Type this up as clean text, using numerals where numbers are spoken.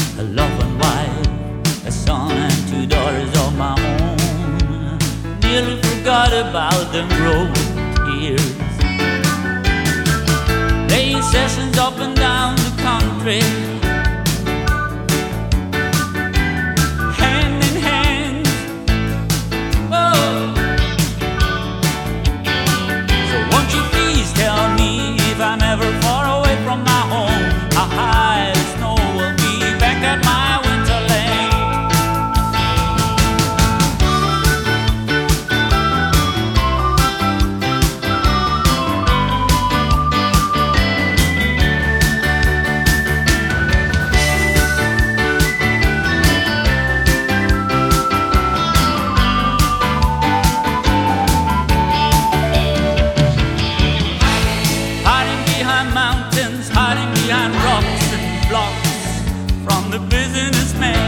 a loving wife, a son and two daughters of my own. Nearly forgot about them growing tears. Laying sessions up and down the country, hand in hand. Oh, so won't you please tell me if I'm ever far away from my home, how high the snow will be back at my winterland. Hiding behind mountains, hiding behind rocks and blocks from the businessman.